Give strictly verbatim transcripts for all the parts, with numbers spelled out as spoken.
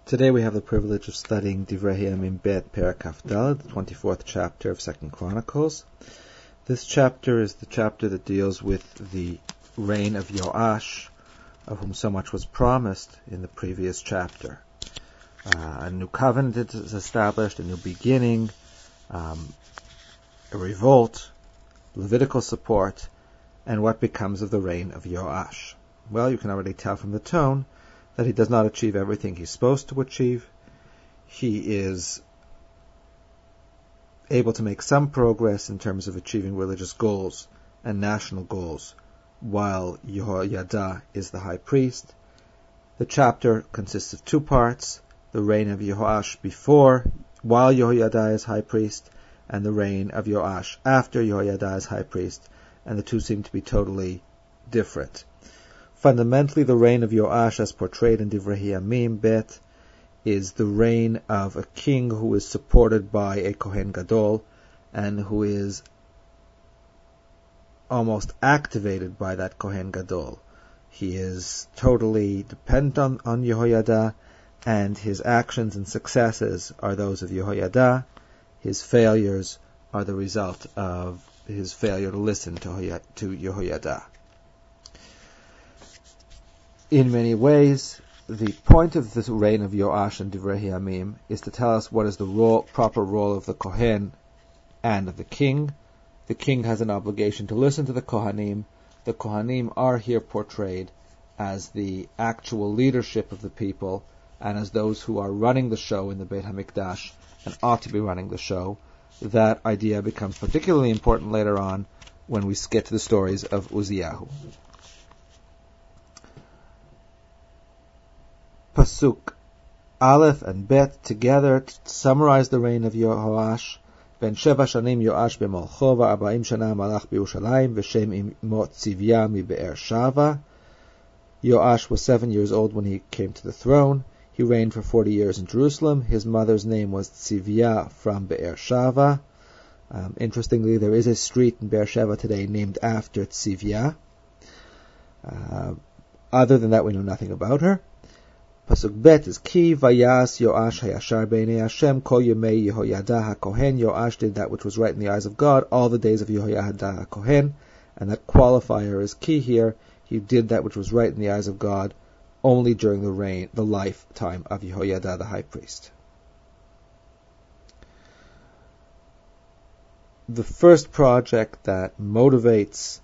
Today we have the privilege of studying Divrei Hayamim Bet Perek Kaf Daled, the twenty-fourth chapter of Second Chronicles. This chapter is the chapter that deals with the reign of Yoash, of whom so much was promised in the previous chapter. Uh, a new covenant is established, a new beginning, um, a revolt, Levitical support, and what becomes of the reign of Yoash. Well, you can already tell from the tone that he does not achieve everything he's supposed to achieve. He is able to make some progress in terms of achieving religious goals and national goals, while Yehoiada is the high priest. The chapter consists of two parts: the reign of Yehoash before, while Yehoiada is high priest, and the reign of Yoash after Yehoiada is high priest, and the two seem to be totally different. Fundamentally, the reign of Yoash, as portrayed in Divrei Hayamim Bet, is the reign of a king who is supported by a Kohen Gadol, and who is almost activated by that Kohen Gadol. He is totally dependent on, on Yehoiada, and his actions and successes are those of Yehoiada. His failures are the result of his failure to listen to, to Yehoiada. In many ways, the point of this reign of Yoash and Divrei Hayamim is to tell us what is the role, proper role of the Kohen and of the king. The king has an obligation to listen to the Kohanim. The Kohanim are here portrayed as the actual leadership of the people and as those who are running the show in the Beit HaMikdash and ought to be running the show. That idea becomes particularly important later on when we get to the stories of Uziyahu. Pasuk Aleph and Bet together summarize the reign of Yehoash. Ben Sheva Shanim Yoash b'Molcho va'Arbaim Shana Malach b'Yerushalayim v'Shem imo Tzivya mi Be'er Shava. Yoash was seven years old when he came to the throne. He reigned for forty years in Jerusalem. His mother's name was Tzivya from Be'er Shava. Um, interestingly, there is a street in Be'er Sheva today named after Tzivya. Uh, other than that, we know nothing about her. Pasuk Bet is key. Vayas Yoash hayashar b'nei Hashem kol yemei Yehoiada haKohen. Yoash did that which was right in the eyes of God all the days of Yehoiada haKohen, and that qualifier is key here. He did that which was right in the eyes of God only during the reign, the lifetime of Yehoiada the high priest. The first project that motivates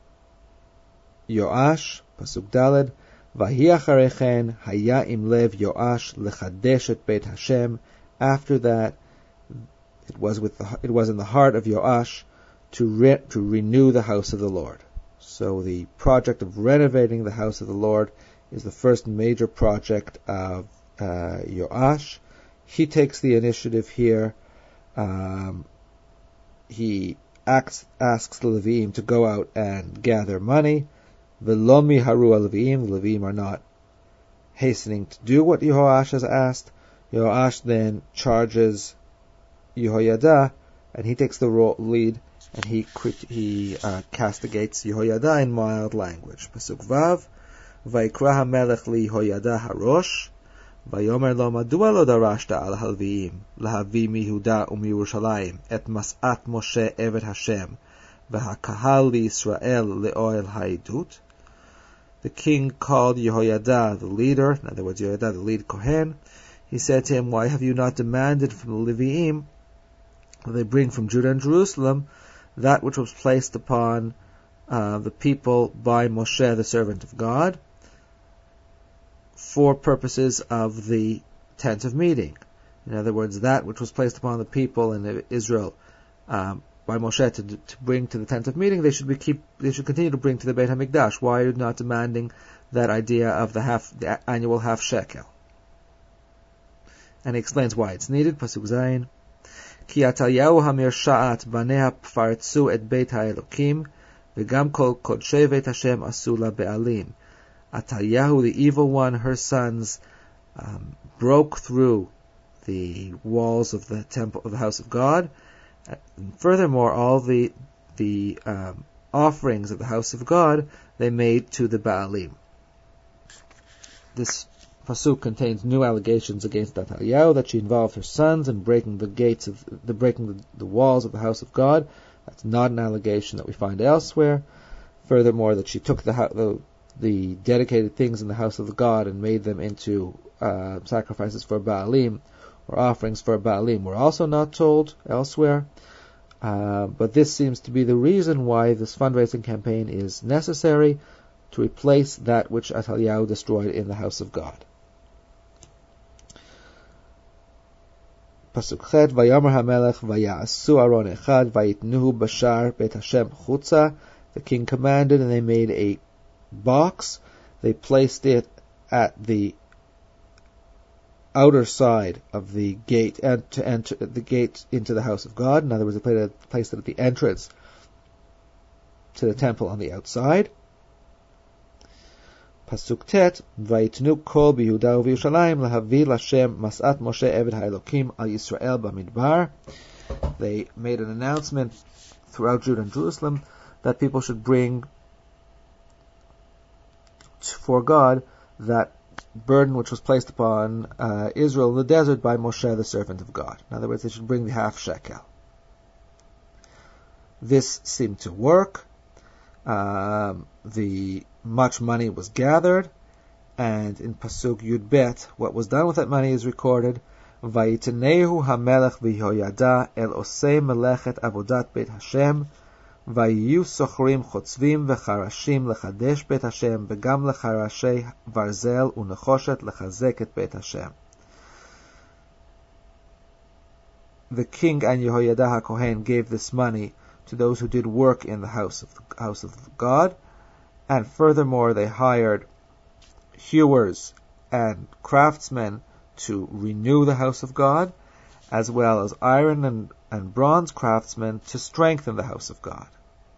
Yoash, Pasuk Daled. Vahi acharechen haya im lev Yoash lechadesh et Beit Hashem. After that, it was with the, it was in the heart of Yoash to re, to renew the house of the Lord. So the project of renovating the house of the Lord is the first major project of uh, Yoash. He takes the initiative here. Um, he asks, asks the Levim to go out and gather money. Velomi haru al-Levim, the Levim are not hastening to do what Yehoash has asked. Yoash then charges Yehoiada, and he takes the lead, and he he uh, castigates Yehoiada in mild language. Pasuk Vav, Vaikra hamelech li Yehoiada harosh, Vayomer lo madua lo darashta al halviim, lahavi miYehuda u'miyerushalayim, et mas'at Moshe eved Hashem, v'hakahal li Yisrael le'oel ha'idut. The king called Yehoiada the leader, in other words, Yehoiada the lead Kohen. He said to him, "Why have you not demanded from the Leviim that they bring from Judah and Jerusalem that which was placed upon uh, the people by Moshe, the servant of God, for purposes of the tent of meeting?" In other words, that which was placed upon the people in Israel um, by Moshe to, to bring to the tent of meeting, they should be keep they should continue to bring to the Beit HaMikdash. Why are you not demanding that idea of the half the annual half shekel? And he explains why it's needed. Pasuk Zayin. Ki Atalyahu hamir sha'at banea pfartzu et Beit HaElokim v'gam kol kodshei Beit Hashem asula be'alim. Atalyahu, the evil one, her sons um, broke through the walls of the temple of the house of God. And furthermore, all the the um, offerings of the house of God they made to the Baalim. This Pasuk contains new allegations against Athaliah, that she involved her sons in breaking the gates of the breaking the, the walls of the house of God. That's not an allegation that we find elsewhere. Furthermore, that she took the the, the dedicated things in the house of the God and made them into uh, sacrifices for Baalim or offerings for Baalim. We're also not told elsewhere. Uh, but this seems to be the reason why this fundraising campaign is necessary, to replace that which Athaliah destroyed in the house of God. Pasuk Chet, Vayomer HaMelech Vaya'asu Aron Echad Vayitnuhu Bashar Beit Hashem Chutza. The king commanded, and they made a box. They placed it at the outer side of the gate, and to enter the gate into the house of God. In other words, they placed it at the entrance to the temple on the outside. Pasuk Tet, Vayitnu kol b'Yehuda u'Yerushalayim lahavi l'Hashem mas'at Moshe Eved ha'Elokim al Yisrael b'Midbar. They made an announcement throughout Judah and Jerusalem that people should bring for God that burden which was placed upon uh, Israel in the desert by Moshe, the servant of God. In other words, they should bring the half shekel. This seemed to work. Um, the much money was gathered, and in Pasuk Yud Bet, what was done with that money is recorded. Vayitenehu hamelech v'Yehoyada el osei melechet avodat Beit Hashem vayiyu sochrim chotzvim v'charashim lechadesh Beit Hashem v'gam lecharashei varzel u'nechoshet lechazek et Beit Hashem. The king and Yehoyada HaKohen gave this money to those who did work in the house of the house of God, and furthermore they hired hewers and craftsmen to renew the house of God, as well as iron and, and bronze craftsmen to strengthen the house of God.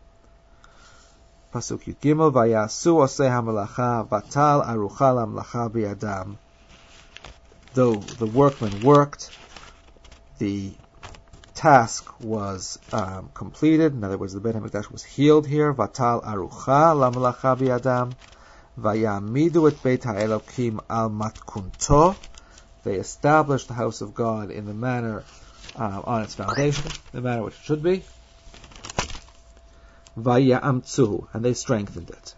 Pasuk Yud Gimel, Vayasu osei hamelacha vatal arucha lamelacha biyadam. Though the workmen worked, the task was um, completed. In other words, the Beit HaMikdash was healed here. Vatal arucha lamelacha biyadam. Vayamidu et Beit HaElokim al matkunto. They established the house of God in the manner uh, on its foundation, the manner which it should be. Vayamtzuhu, and they strengthened it.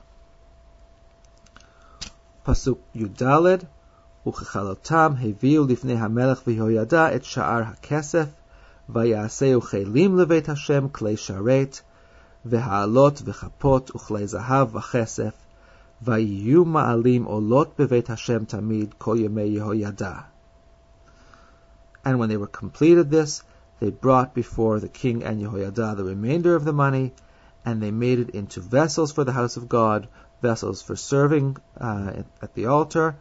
Pasuk Yudaled, Uchechalotam heviu lifnei hamelech v'Yehoyada et sha'ar hakesef, vayaseu chelim leveit Hashem klei sharet, v'ha'alot v'chapot uchlei zahav v'chesef, vayiyu ma'alim olot beveit Hashem tamid kol yemei Yehoyada. And when they were completed this, they brought before the king and Yehoyada the remainder of the money, and they made it into vessels for the house of God, vessels for serving uh, at the altar,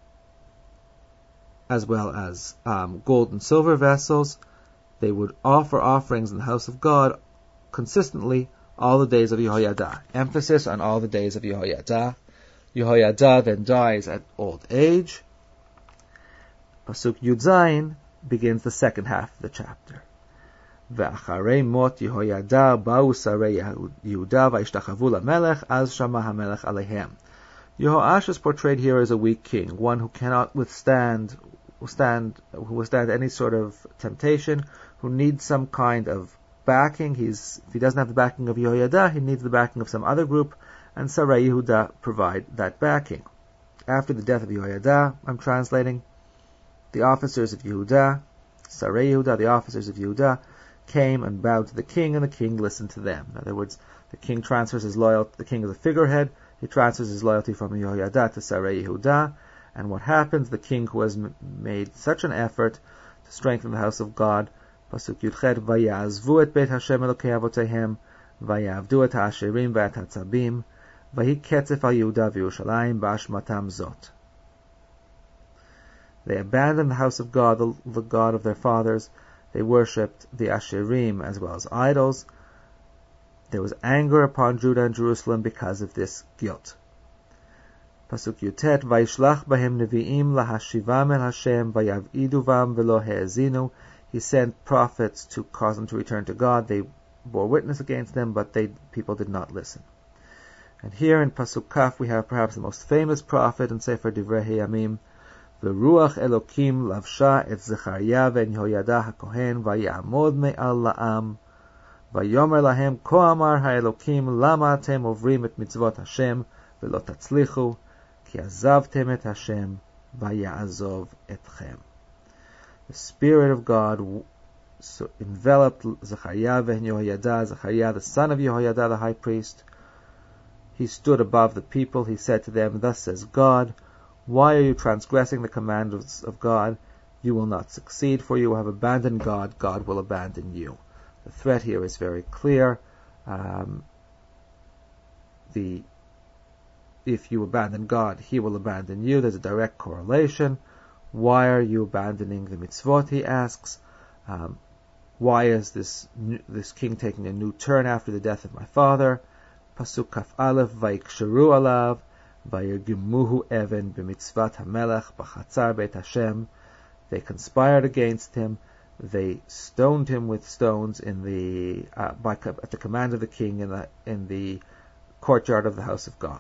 as well as um, gold and silver vessels. They would offer offerings in the house of God consistently all the days of Yehoyada. Emphasis on all the days of Yehoyada. Yehoyada then dies at old age. Pasuk Yud Zayin begins the second half of the chapter. Ve'acharei mot Yehoyada ba'u sarei Yehuda va'ishtachavu lamelech az shama hamelech aleihem. Yehoash is portrayed here as a weak king, one who cannot withstand, withstand, who withstand any sort of temptation, who needs some kind of backing. He's, if he doesn't have the backing of Yehoyada, he needs the backing of some other group, and Sarei Yehuda provide that backing. After the death of Yehoyada, I'm translating, the officers of Yehuda, Sarei Yehuda, the officers of Yehuda, came and bowed to the king, and the king listened to them. In other words, the king transfers his loyalty, the king is a figurehead, he transfers his loyalty from Yehoyada to Sarei Yehuda, and what happens, the king who has m- made such an effort to strengthen the house of God, Pasuk Yudchet, Vayazvu et Beit Hashem Elokei Avotehem, Vayavdu et ha'asherim v'et ha'tzabim, Vahi ketzef al Yehuda v'Yerushalayim ba'ashmatam zot. They abandoned the house of God, the, the God of their fathers. They worshipped the Asherim as well as idols. There was anger upon Judah and Jerusalem because of this guilt. Pasuk Yutet, Vayishlach bahem nevi'im lahashivam el Hashem, vayav'iduvam velo he'ezinu. He sent prophets to cause them to return to God. They bore witness against them, but they people did not listen. And here in Pasuk Kaf we have perhaps the most famous prophet in Sefer Divrei Hayamim, V'ruach Elokim lavsha et Zechariah ben Yehoyada hakohen vayamod me'al la'am vayomer lahem ko amar ha'Elokim lama atem ovrim et mitzvot Hashem v'lo tatzlichu ki azavtem et Hashem vayazov etchem. The Spirit of God so enveloped Zechariah ben Yehoyada, Zechariah the son of Yehoyada the high priest. He stood above the people. He said to them, "Thus says God, why are you transgressing the commandments of God? You will not succeed, for you have abandoned God. God will abandon you." The threat here is very clear. Um, the if you abandon God, He will abandon you. There's a direct correlation. Why are you abandoning the mitzvot? He asks. Um, why is this this king taking a new turn after the death of my father? Pasuk Kaf Aleph, Vayiksheru alav, Vayirgimuhu even b'mitzvat hamelech b'chatzar beit Hashem. They conspired against him. They stoned him with stones in the uh, by, at the command of the king in the in the courtyard of the house of God.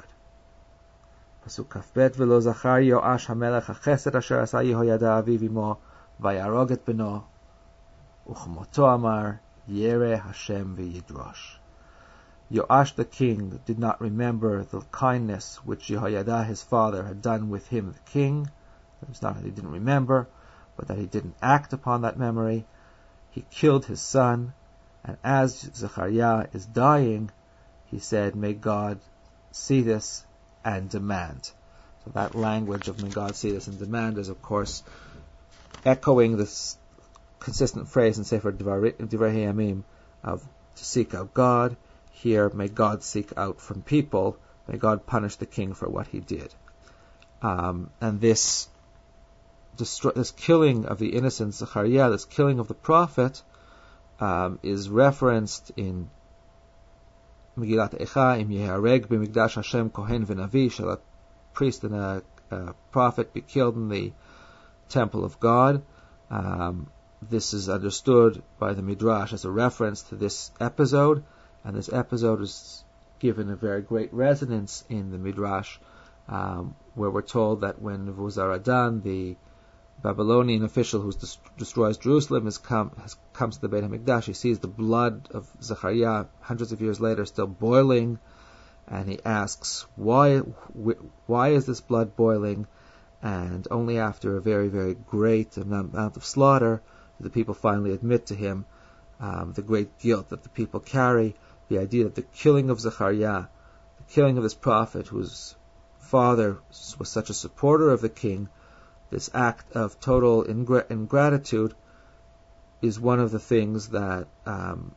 Pasuk Kaf Bet, V'lo zachar Yoash hamelech hachesed asher asa Yehoyada aviv imo, vayarog et beno, uchmoto amar Yere Hashem v'yidrosh. Yoash the king did not remember the kindness which Yehoyada his father had done with him the king. It's not that he didn't remember, but that he didn't act upon that memory. He killed his son, and as Zechariah is dying, he said, "May God see this and demand." So that language of "may God see this and demand" is, of course, echoing this consistent phrase in Sefer Divrei Hayamim of to seek out God. Here, may God seek out from people, may God punish the king for what he did. Um, and this destroy, this killing of the innocent Zechariah, this killing of the prophet, um, is referenced in Megillat Eicha, Im Yehareg b'mikdash Hashem kohen v'navi, shall a priest and a, a prophet be killed in the temple of God. Um, this is understood by the Midrash as a reference to this episode. And this episode is given a very great resonance in the Midrash, um, where we're told that when Nebuzaradan, the Babylonian official who dest- destroys Jerusalem, has come has comes to the Beit HaMikdash, he sees the blood of Zechariah hundreds of years later still boiling, and he asks, why wh- why is this blood boiling? And only after a very, very great amount of slaughter do the people finally admit to him um, the great guilt that the people carry. The idea that the killing of Zechariah, the killing of this prophet whose father was such a supporter of the king, this act of total ingr- ingratitude is one of the things that um,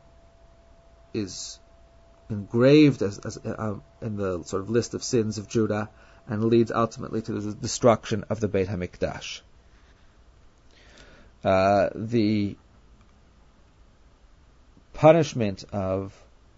is engraved as, as uh, in the sort of list of sins of Judah and leads ultimately to the destruction of the Beit HaMikdash. Uh, the punishment of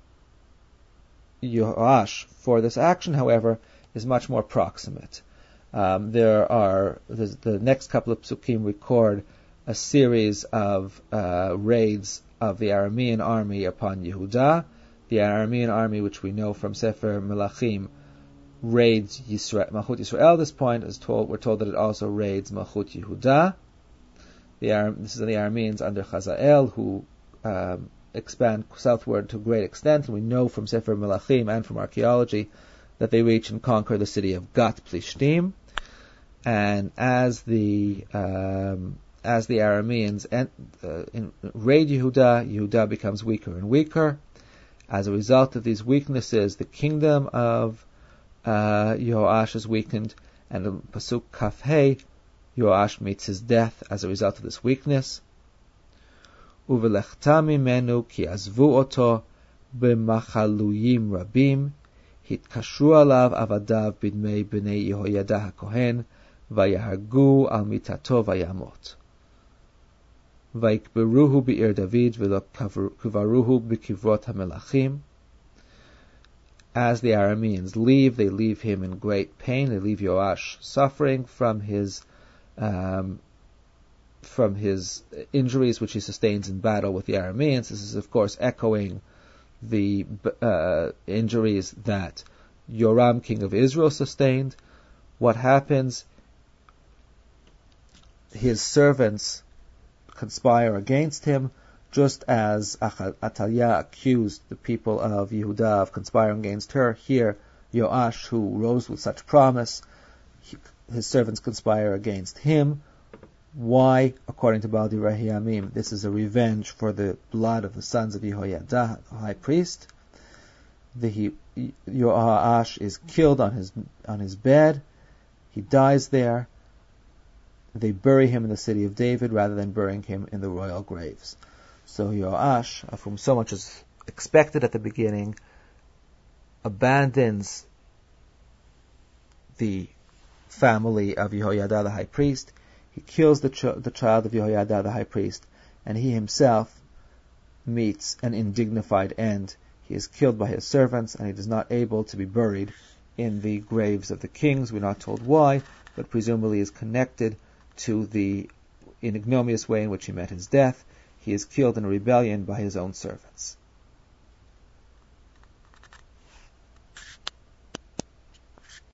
Yoash for this action, however, is much more proximate. Um, there are the next couple of psukim record a series of uh, raids of the Aramean army upon Yehuda. The Aramean army, which we know from Sefer Melachim, raids Yisrael, Malchut Yisrael. At this point, is told we're told that it also raids Malchut Yehuda. The Aram, this is the Arameans under Chazael who um, expand southward to a great extent, and we know from Sefer Melachim and from archaeology that they reach and conquer the city of Gat Plishtim. And as the um, as the Arameans ent, uh, in, raid Yehuda, Yehuda becomes weaker and weaker. As a result of these weaknesses, the kingdom of uh, Yoash is weakened, and in Pasuk Kaf Hey, Yoash meets his death as a result of this weakness. Uvelechta mimenu ki azvu oto b'machaluyim rabim, hitkashru alav avadav bidmei b'nei Yehoyada hakohen, vayahagu al mitato vayamot. Vaikberuhu bi'ir David v'lo kuvaruhu b'kivrot hamelachim. As the Arameans leave, they leave him in great pain. They leave Yoash suffering from his um, from his injuries which he sustains in battle with the Arameans. This is, of course, echoing the uh, injuries that Yoram, king of Israel, sustained. What happens his servants conspire against him, just as Athaliah accused the people of Yehudah of conspiring against her. Here, Yoash, who rose with such promise, he, his servants conspire against him. Why? According to Baal Divrei Hayamim, this is a revenge for the blood of the sons of Yehoiada, the high priest. The Yoash is killed on his on his bed. He dies there. They bury him in the city of David rather than burying him in the royal graves. So Yoash, of whom so much is expected at the beginning, abandons the family of Yehoiada the high priest. He kills the, ch- the child of Yehoiada the high priest, and he himself meets an indignified end. He is killed by his servants, and he is not able to be buried in the graves of the kings. We're not told why, but presumably is connected to the ignominious way in which he met his death. He is killed in a rebellion by his own servants.